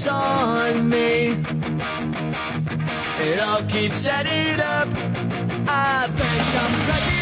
eyes on me. It all keeps adding up. I think I'm ready.